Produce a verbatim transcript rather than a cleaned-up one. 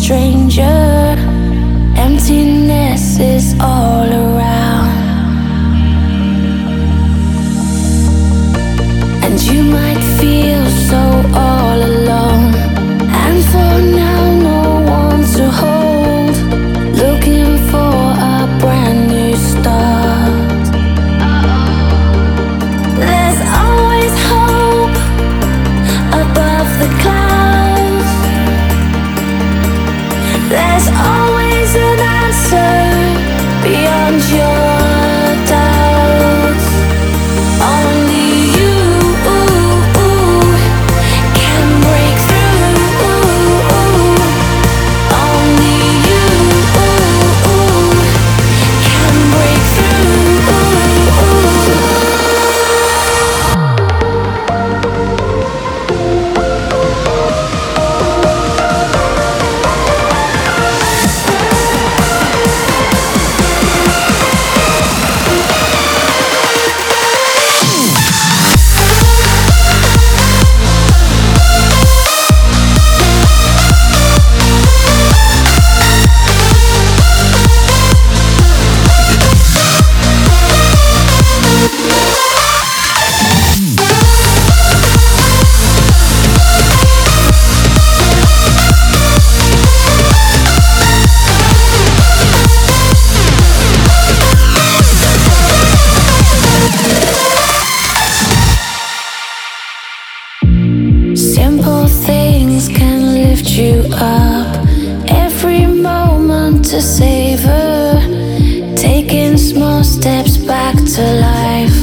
stranger. Emptiness is all around, and you might feel so all alone. And for now, no one to hold, looking for a brand new start. There's always hope above the clouds. There's always an answer beyond your doubts. Only you can break through. Only you can break through. Simple things can lift you up. Every moment to savor, taking small steps back to life.